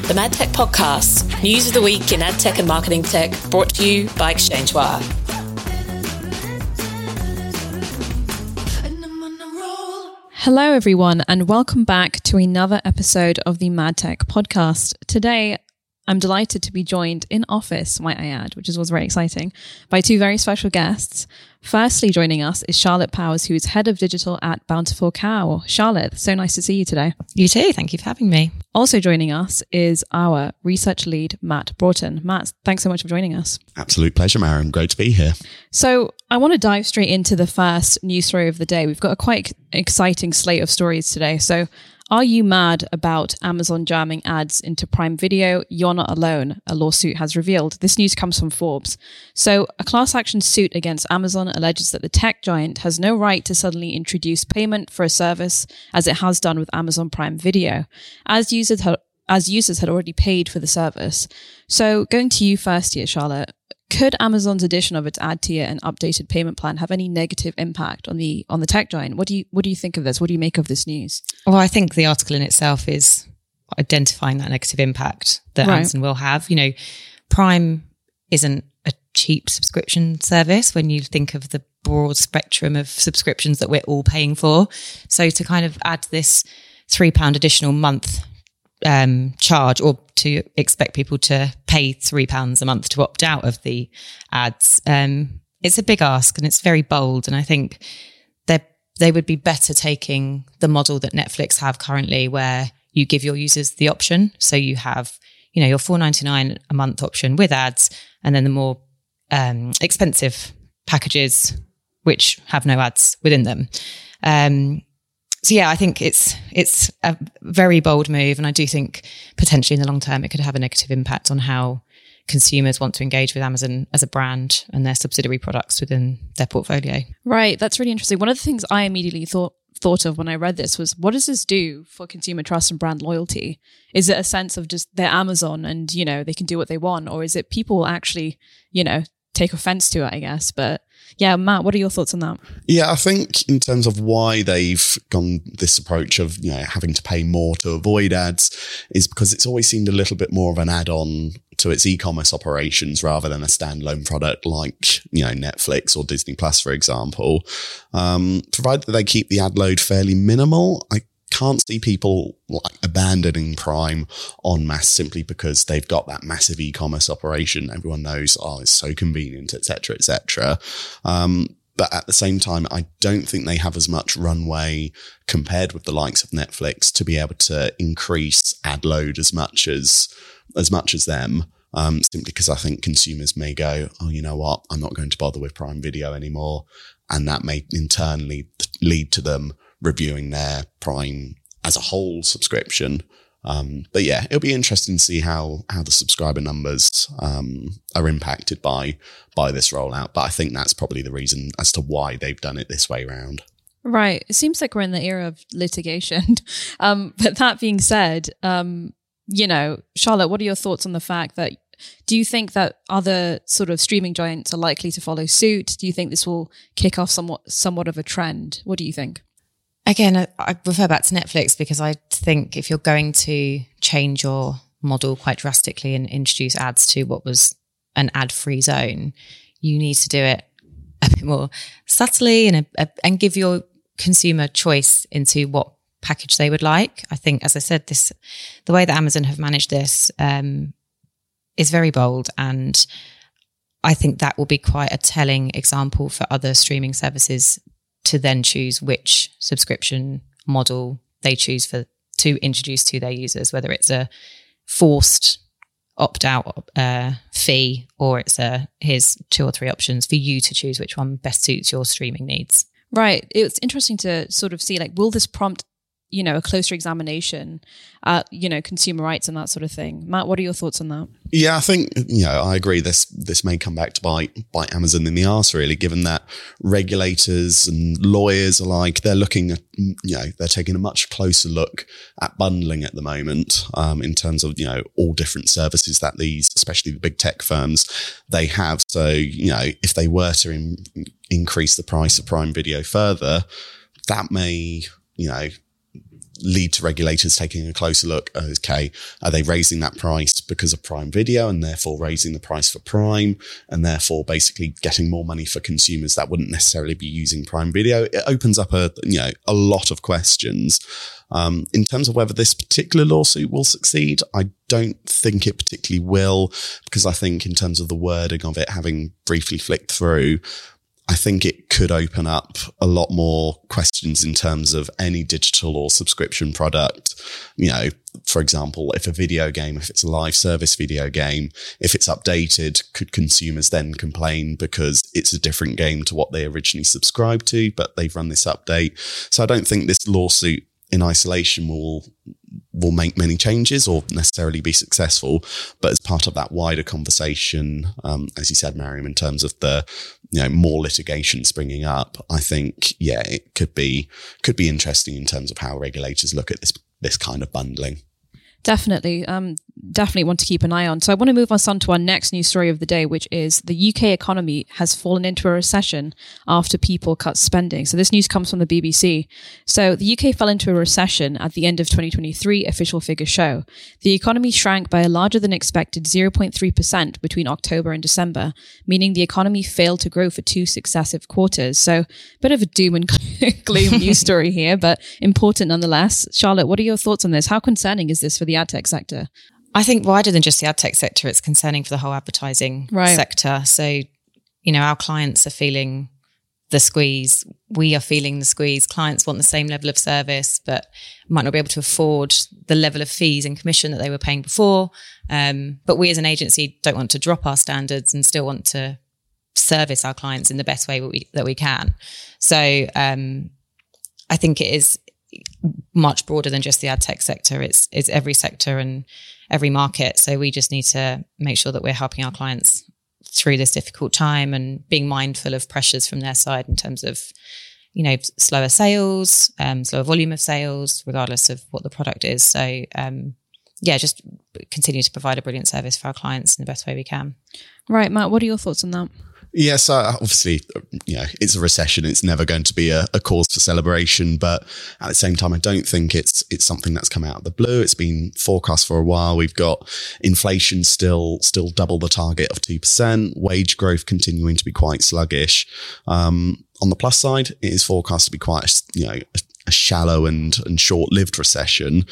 the MadTech Podcast, news of the week in ad tech and marketing tech, brought to you by ExchangeWire. Hello, everyone, and welcome back to another episode of the MadTech Podcast. Today, I'm delighted to be joined in office, might I add, which was very exciting, by two very special guests. Firstly, joining us is Charlotte Powers, who is Head of Digital at Bountiful Cow. Charlotte, so nice to see you today. You too. Thank you for having me. Also joining us is our research lead, Matt Broughton. Matt, thanks so much for joining us. Absolute pleasure, Maren. Great to be here. So I want to dive straight into the first news story of the day. We've got a quite exciting slate of stories today. So are you mad about Amazon jamming ads into Prime Video? You're not alone, a lawsuit has revealed. This news comes from Forbes. So a class action suit against Amazon alleges that the tech giant has no right to suddenly introduce payment for a service as it has done with Amazon Prime Video, as users had already paid for the service. So going to you first here, Charlotte. Could Amazon's addition of its ad tier and updated payment plan have any negative impact on the tech giant? What do you think of this? What do you make of this news? Well, I think the article in itself is identifying that negative impact that Amazon will have. You know, Prime isn't a cheap subscription service when you think of the broad spectrum of subscriptions that we're all paying for. So to kind of add this £3 additional month charge, or to expect people to pay £3 a month to opt out of the ads, it's a big ask and it's very bold. And I think they would be better taking the model that Netflix have currently, where you give your users the option. So you have, you know, your $4.99 a month option with ads, and then the more expensive packages which have no ads within them. So yeah, I think it's a very bold move, and I do think potentially in the long term it could have a negative impact on how consumers want to engage with Amazon as a brand and their subsidiary products within their portfolio. Right, that's really interesting. One of the things I immediately thought of when I read this was, what does this do for consumer trust and brand loyalty? Is it a sense of just they're Amazon and, you know, they can do what they want, or is it people actually, you know, take offense to it, I guess? But yeah, Matt, what are your thoughts on that? Yeah, I think in terms of why they've gone this approach of, you know, having to pay more to avoid ads is because it's always seemed a little bit more of an add-on to its e-commerce operations rather than a standalone product like, you know, Netflix or Disney Plus, for example. Provided that they keep the ad load fairly minimal, I can't see people like abandoning Prime en masse simply because they've got that massive e-commerce operation. Everyone knows, it's so convenient, etc., etc. But at the same time, I don't think they have as much runway compared with the likes of Netflix to be able to increase ad load as much as them. Simply because I think consumers may go, you know what, I'm not going to bother with Prime Video anymore. And that may in turn lead to them reviewing their Prime as a whole subscription. But yeah, it'll be interesting to see how the subscriber numbers are impacted by this rollout. But I think that's probably the reason as to why they've done it this way around. Right. It seems like we're in the era of litigation. But that being said, you know, Charlotte, what are your thoughts on the fact that, do you think that other sort of streaming giants are likely to follow suit? Do you think this will kick off somewhat of a trend? What do you think? Again, I refer back to Netflix because I think if you're going to change your model quite drastically and introduce ads to what was an ad-free zone, you need to do it a bit more subtly and give your consumer choice into what package they would like. I think, as I said, the way that Amazon have managed this is very bold, and I think that will be quite a telling example for other streaming services to then choose which subscription model they choose to introduce to their users, whether it's a forced opt-out fee or it's here's 2 or 3 options for you to choose which one best suits your streaming needs. Right. It's interesting to sort of see, like, will this prompt, you know, a closer examination, you know, consumer rights and that sort of thing? Matt, what are your thoughts on that? Yeah, I think, you know, I agree. This may come back to bite Amazon in the arse, really, given that regulators and lawyers alike, they're looking at, you know, they're taking a much closer look at bundling at the moment, in terms of, you know, all different services that these, especially the big tech firms, they have. So, you know, if they were to increase the price of Prime Video further, that may, you know, lead to regulators taking a closer look. Okay, are they raising that price because of Prime Video and therefore raising the price for Prime and therefore basically getting more money for consumers that wouldn't necessarily be using Prime Video? It opens up a lot of questions. In terms of whether this particular lawsuit will succeed, I don't think it particularly will, because I think in terms of the wording of it, having briefly flicked through, I think it could open up a lot more questions in terms of any digital or subscription product. For example, if a video game, if it's a live service video game, if it's updated, could consumers then complain because it's a different game to what they originally subscribed to, but they've run this update? So I don't think this lawsuit in isolation will make many changes or necessarily be successful. But as part of that wider conversation, as you said, Mariam, in terms of the more litigation springing up, I think, it could be interesting in terms of how regulators look at this kind of bundling. Definitely want to keep an eye on. So I want to move us on to our next news story of the day, which is the UK economy has fallen into a recession after people cut spending. So this news comes from the BBC. So the UK fell into a recession at the end of 2023, official figures show. The economy shrank by a larger than expected 0.3% between October and December, meaning the economy failed to grow for 2 successive quarters. So a bit of a doom and gloom news story here, but important nonetheless. Charlotte, what are your thoughts on this? How concerning is this for the ad tech sector? I think wider than just the ad tech sector, it's concerning for the whole advertising sector. So, our clients are feeling the squeeze. We are feeling the squeeze. Clients want the same level of service, but might not be able to afford the level of fees and commission that they were paying before. But we as an agency don't want to drop our standards and still want to service our clients in the best way that we can. So I think it is much broader than just the ad tech sector. It's every sector and every market. So we just need to make sure that we're helping our clients through this difficult time and being mindful of pressures from their side in terms of, slower sales, slower volume of sales, regardless of what the product is. So, just continue to provide a brilliant service for our clients in the best way we can. Right, Matt, what are your thoughts on that? Yes, obviously, it's a recession. It's never going to be a cause for celebration. But at the same time, I don't think it's something that's come out of the blue. It's been forecast for a while. We've got inflation still double the target of 2%, wage growth continuing to be quite sluggish. On the plus side, it is forecast to be quite a shallow and short-lived recession.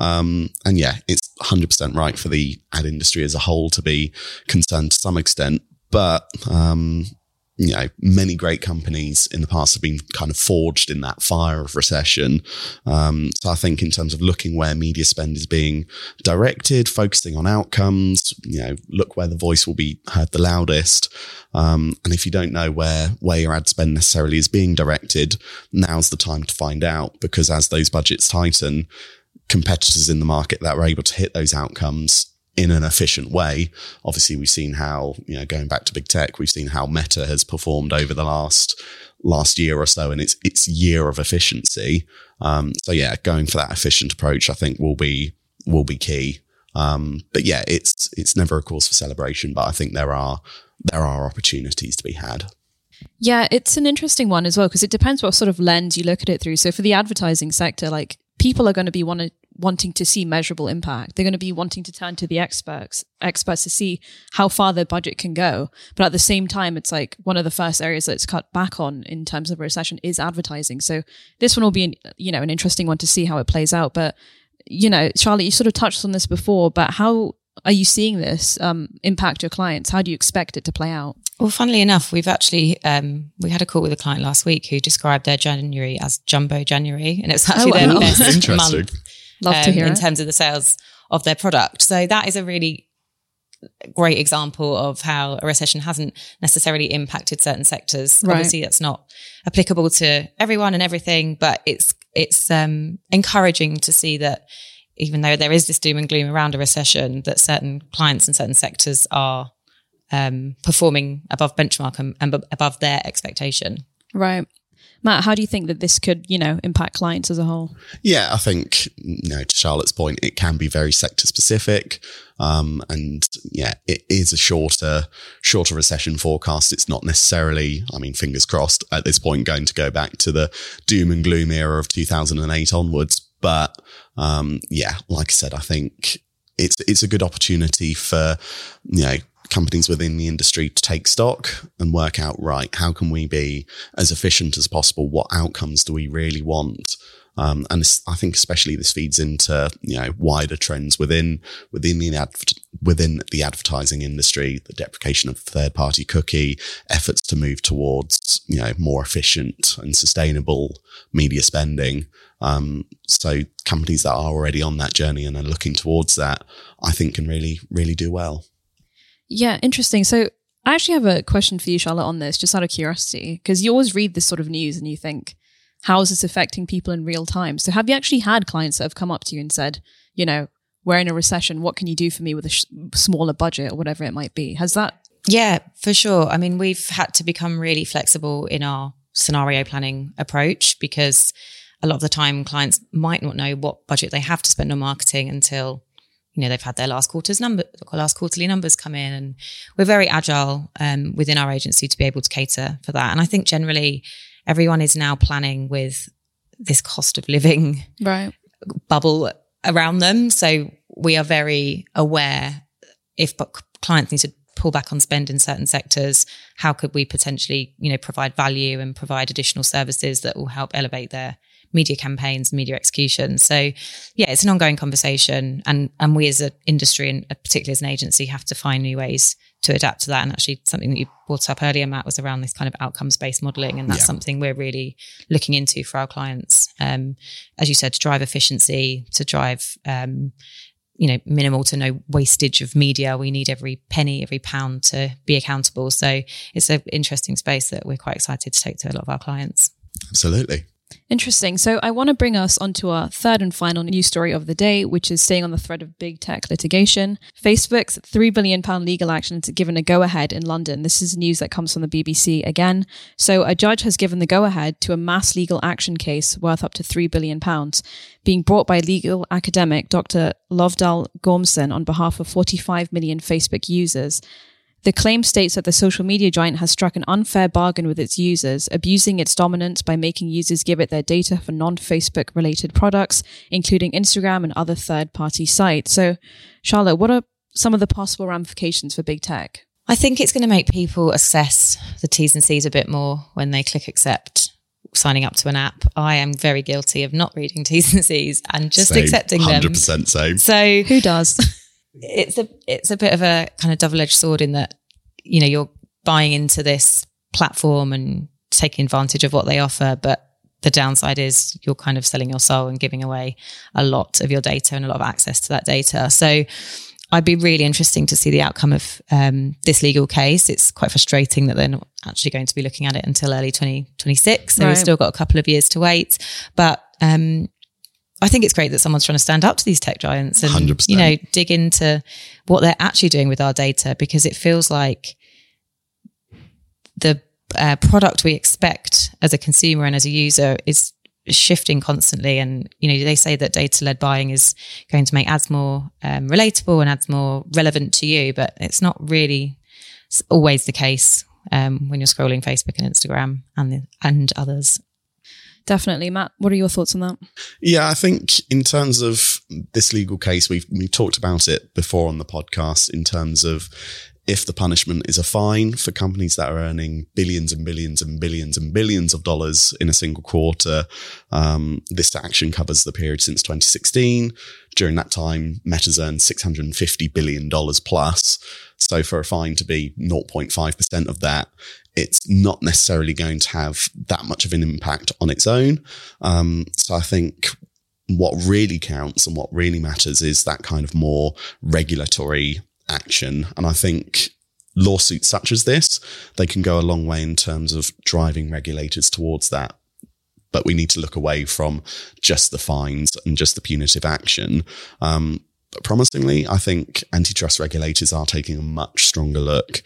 It's 100% right for the ad industry as a whole to be concerned to some extent. But, many great companies in the past have been kind of forged in that fire of recession. So I think in terms of looking where media spend is being directed, focusing on outcomes, look where the voice will be heard the loudest. And if you don't know where your ad spend necessarily is being directed, now's the time to find out, because as those budgets tighten, competitors in the market that are able to hit those outcomes in an efficient way. Obviously, we've seen how, going back to big tech, we've seen how Meta has performed over the last year or so, and its year of efficiency. Going for that efficient approach, I think will be key. It's never a cause for celebration, but I think there are opportunities to be had. Yeah, it's an interesting one as well, because it depends what sort of lens you look at it through. So for the advertising sector, people are going to be wanting to see measurable impact. They're going to be wanting to turn to the experts to see how far their budget can go. But at the same time, it's one of the first areas that's cut back on in terms of recession is advertising. So this one will be an interesting one to see how it plays out. But, Charlotte, you sort of touched on this before, but how are you seeing this impact your clients? How do you expect it to play out? Well, funnily enough, we've actually, we had a call with a client last week who described their January as Jumbo January, and it was actually their best month. Love to hear in terms of the sales of their product. So that is a really great example of how a recession hasn't necessarily impacted certain sectors. Right. Obviously, that's not applicable to everyone and everything, but it's encouraging to see that even though there is this doom and gloom around a recession, that certain clients and certain sectors are performing above benchmark and above their expectation. Right. Matt, how do you think that this could, impact clients as a whole? Yeah, I think, to Charlotte's point, it can be very sector specific. It is a shorter recession forecast. It's not necessarily, fingers crossed at this point, going to go back to the doom and gloom era of 2008 onwards. But like I said, I think it's a good opportunity for, companies within the industry to take stock and work out, right, how can we be as efficient as possible? What outcomes do we really want? And I think especially this feeds into, wider trends within the advertising industry, the deprecation of third-party cookie, efforts to move towards, more efficient and sustainable media spending. So companies that are already on that journey and are looking towards that, I think can really, really do well. Yeah, interesting. So I actually have a question for you, Charlotte, on this, just out of curiosity, because you always read this sort of news and you think, how is this affecting people in real time? So have you actually had clients that have come up to you and said, we're in a recession, what can you do for me with a smaller budget or whatever it might be? Has that? Yeah, for sure. I mean, we've had to become really flexible in our scenario planning approach, because a lot of the time clients might not know what budget they have to spend on marketing until they've had their last quarterly numbers come in, and we're very agile within our agency to be able to cater for that. And I think generally everyone is now planning with this cost of living bubble around them. So we are very aware if clients need to pull back on spend in certain sectors, how could we potentially, provide value and provide additional services that will help elevate their media campaigns, media execution. So yeah, it's an ongoing conversation, and we as an industry and particularly as an agency have to find new ways to adapt to that. And actually something that you brought up earlier, Matt, was around this kind of outcomes-based modelling, and that's something we're really looking into for our clients. As you said, to drive efficiency, to drive minimal to no wastage of media. We need every penny, every pound to be accountable. So it's an interesting space that we're quite excited to take to a lot of our clients. Absolutely. Interesting. So I want to bring us onto our third and final news story of the day, which is staying on the thread of big tech litigation. Facebook's £3 billion legal action is given a go-ahead in London. This is news that comes from the BBC again. So a judge has given the go-ahead to a mass legal action case worth up to £3 billion, being brought by legal academic Dr. Lovdal Gormson on behalf of 45 million Facebook users. The claim states that the social media giant has struck an unfair bargain with its users, abusing its dominance by making users give it their data for non-Facebook related products, including Instagram and other third-party sites. So, Charlotte, what are some of the possible ramifications for big tech? I think it's going to make people assess the T's and C's a bit more when they click accept signing up to an app. I am very guilty of not reading T's and C's and just accepting 100% them. 100% same. So who does? It's a bit of a kind of double-edged sword in that, you're buying into this platform and taking advantage of what they offer, but the downside is you're kind of selling your soul and giving away a lot of your data and a lot of access to that data. So I'd be really interesting to see the outcome of this legal case. It's quite frustrating that they're not actually going to be looking at it until early 2026. So we've still got a couple of years to wait. But I think it's great that someone's trying to stand up to these tech giants and 100%. Dig into what they're actually doing with our data, because it feels like the product we expect as a consumer and as a user is shifting constantly. And they say that data-led buying is going to make ads more relatable and ads more relevant to you, but it's not really always the case when you're scrolling Facebook and Instagram and others. Definitely. Matt, what are your thoughts on that? Yeah, I think in terms of this legal case, we've talked about it before on the podcast in terms of if the punishment is a fine for companies that are earning billions and billions and billions and billions of dollars in a single quarter. This action covers the period since 2016. During that time, Meta's earned $650 billion plus. So for a fine to be 0.5% of that, it's not necessarily going to have that much of an impact on its own. So I think what really counts and what really matters is that kind of more regulatory action. And I think lawsuits such as this, they can go a long way in terms of driving regulators towards that. But we need to look away from just the fines and just the punitive action. But promisingly, I think antitrust regulators are taking a much stronger look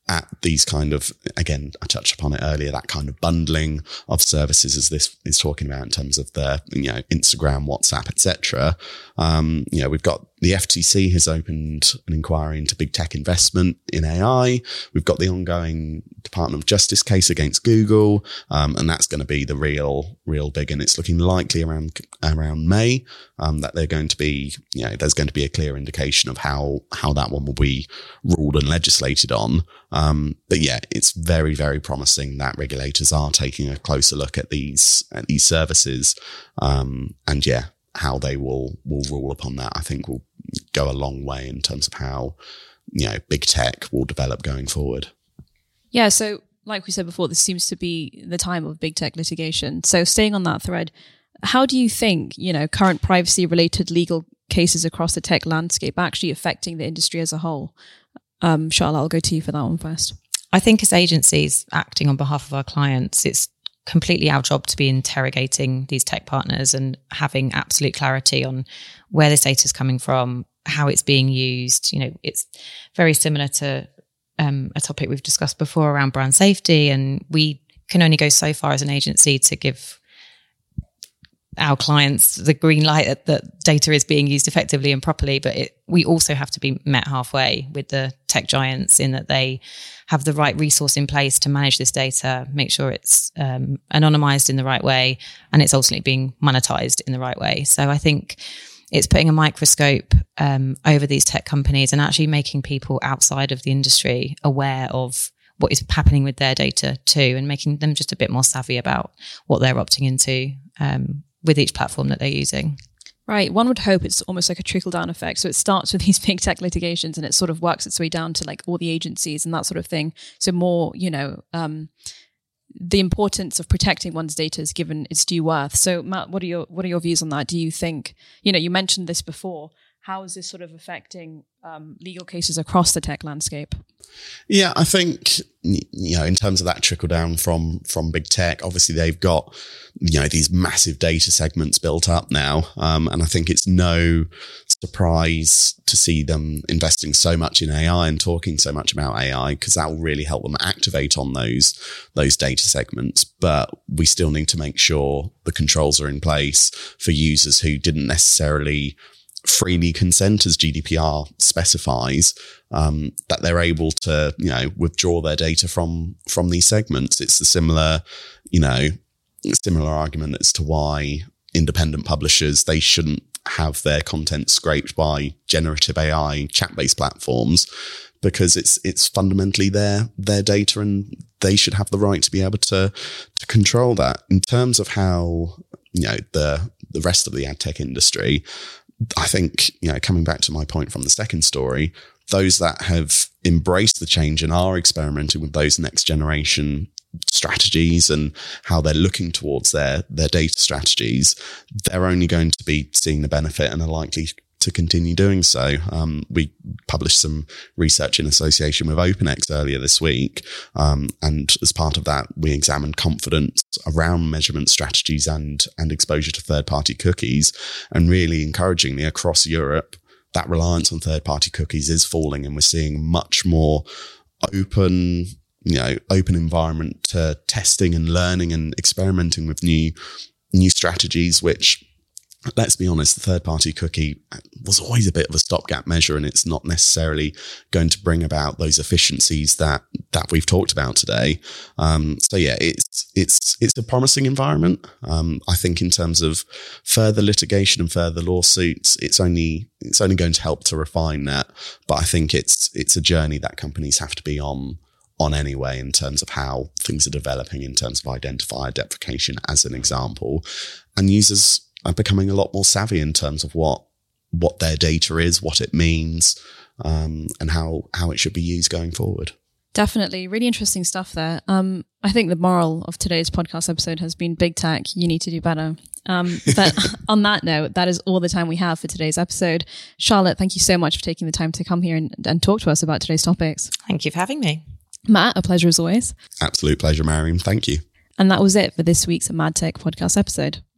at these kind of, again, I touched upon it earlier, that kind of bundling of services as this is talking about in terms of the, Instagram, WhatsApp, etc. We've got the FTC has opened an inquiry into big tech investment in AI. We've got the ongoing Department of Justice case against Google. And that's going to be the real big, and it's looking likely around May, that they're going to be, there's going to be a clear indication of how that one will be ruled and legislated on. But yeah, it's very, very promising that regulators are taking a closer look at these services. And yeah, how they will rule upon that, I think will go a long way in terms of how, big tech will develop going forward. Yeah. So like we said before, this seems to be the time of big tech litigation. So staying on that thread, how do you think, current privacy related legal cases across the tech landscape are actually affecting the industry as a whole? Charlotte, I'll go to you for that one first. I think as agencies acting on behalf of our clients, it's completely our job to be interrogating these tech partners and having absolute clarity on where this data is coming from, how it's being used. It's very similar to a topic we've discussed before around brand safety, and we can only go so far as an agency to give our clients the green light that data is being used effectively and properly, but we also have to be met halfway with the tech giants in that they have the right resource in place to manage this data, make sure it's anonymized in the right way, and it's ultimately being monetized in the right way. So I think it's putting a microscope over these tech companies and actually making people outside of the industry aware of what is happening with their data too, and making them just a bit more savvy about what they're opting into with each platform that they're using. Right. One would hope it's almost like a trickle-down effect. So it starts with these big tech litigations and it sort of works its way down to like all the agencies and that sort of thing. So more, the importance of protecting one's data is given its due worth. So Matt, what are your views on that? Do you think, you mentioned this before, how is this sort of affecting legal cases across the tech landscape? Yeah, I think, in terms of that trickle down from big tech, obviously they've got, these massive data segments built up now. And I think it's no surprise to see them investing so much in AI and talking so much about AI, because that will really help them activate on those data segments. But we still need to make sure the controls are in place for users who didn't necessarily freely consent, as GDPR specifies, that they're able to, withdraw their data from these segments. It's a similar argument as to why independent publishers, they shouldn't have their content scraped by generative AI chat-based platforms, because it's fundamentally their data and they should have the right to be able to control that. In terms of how, the rest of the ad tech industry, I think, coming back to my point from the second story, those that have embraced the change and are experimenting with those next generation strategies and how they're looking towards their data strategies, they're only going to be seeing the benefit and are likely to continue doing so. We published some research in association with OpenX earlier this week. And as part of that, we examined confidence around measurement strategies and exposure to third-party cookies. And really encouragingly across Europe, that reliance on third-party cookies is falling, and we're seeing much more open environment to testing and learning and experimenting with new strategies, which, let's be honest, the third-party cookie was always a bit of a stopgap measure, and it's not necessarily going to bring about those efficiencies that we've talked about today. So yeah, it's a promising environment. I think in terms of further litigation and further lawsuits, it's only going to help to refine that. But I think it's a journey that companies have to be on anyway, in terms of how things are developing, in terms of identifier deprecation, as an example, and users are becoming a lot more savvy in terms of what their data is, what it means, and how it should be used going forward. Definitely. Really interesting stuff there. I think the moral of today's podcast episode has been big tech, you need to do better. But on that note, that is all the time we have for today's episode. Charlotte, thank you so much for taking the time to come here and talk to us about today's topics. Thank you for having me. Matt, a pleasure as always. Absolute pleasure, Mariam. Thank you. And that was it for this week's Mad Tech podcast episode.